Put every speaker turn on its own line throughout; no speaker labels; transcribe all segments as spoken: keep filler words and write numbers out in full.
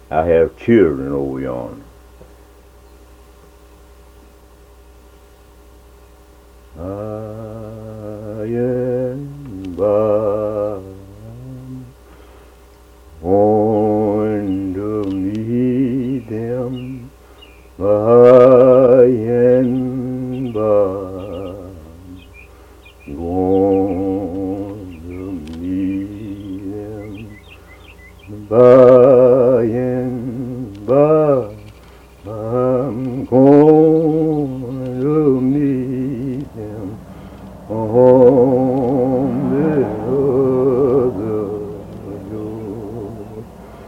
I have children over yonder. I am bound going to meet them by and by. Going to meet them by and by. I'm going to meet them on the other shore.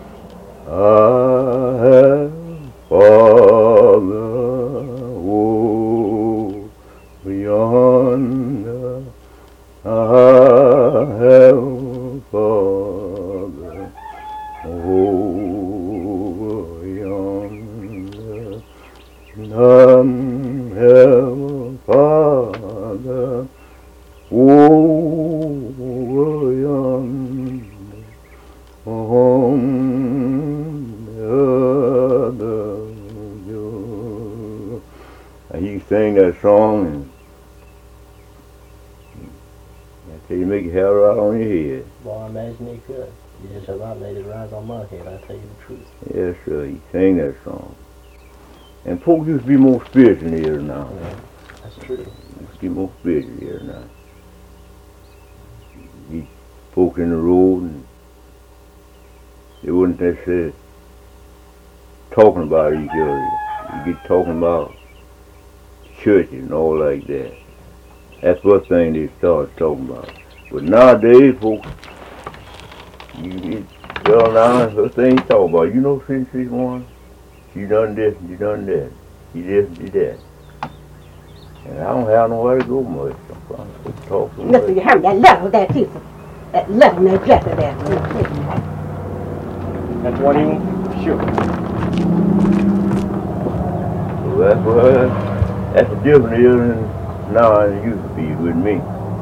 I have Father over yonder. I have Father over yonder. None have Father over yonder on the other shore. And you sing that song, and I tell you, make your hair right on your head.
Well, I imagine you could. You just have not made it rise on my head, I tell you the truth.
Yes, sir, you sing that song. And folks used to be more spiritual here now.
Yeah, that's true.
Used to be more spiritual here now. You folks in the road, and they wouldn't necessarily talking about each other. You get talking about churches and all like that. That's what thing they started talking about. But nowadays, folks, you get well now, that's what thing you talk about. You know, since she's one, she done this, and she done that. She this, and she that. And I don't have nowhere to go much. I'm trying to talk so much.
Listen, you have that letter there, Jesus. That letter and that letter there.
That's what he wants? Sure.
So that's what, that's the difference here than now than it used to be with me.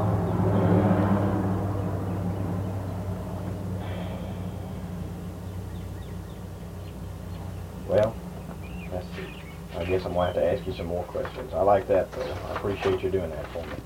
Well, that's, I guess I'm going to have to ask you some more questions. I like that, though. I appreciate you doing that for me.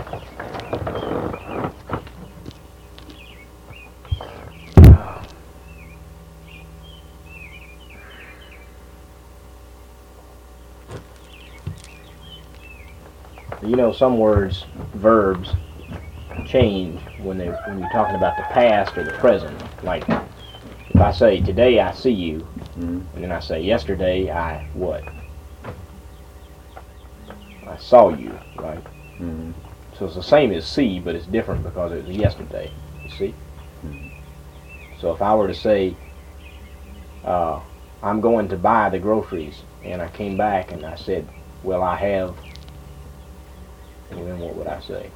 You know, some words, verbs, change when they when you're talking about the past or the present. Like, if I say, today I see you,
Mm-hmm.
and then I say, yesterday I what? I saw you, right?
Mm-hmm.
So it's the same as see, but it's different because it was yesterday, you see?
Mm-hmm.
So if I were to say, uh, I'm going to buy the groceries, and I came back and I said, well, I have, and then what would I say?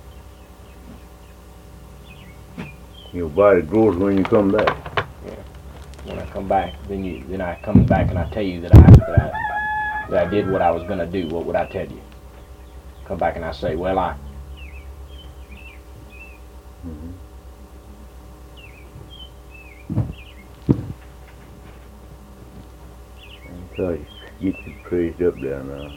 You'll buy the groceries when you come back.
When I come back, then you, then I come back and I tell you that I, that I, that I did what I was going to do. What would I tell you? Come back and I say, well, I.
Mm-hmm. I'm telling you, get you crazed up there now.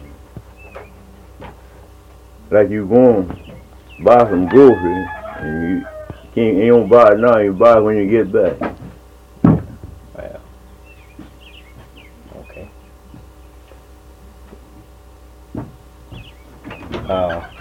Like you going to buy some groceries and you can't, you don't buy it now, you buy it when you get back.
Well, okay. Uh,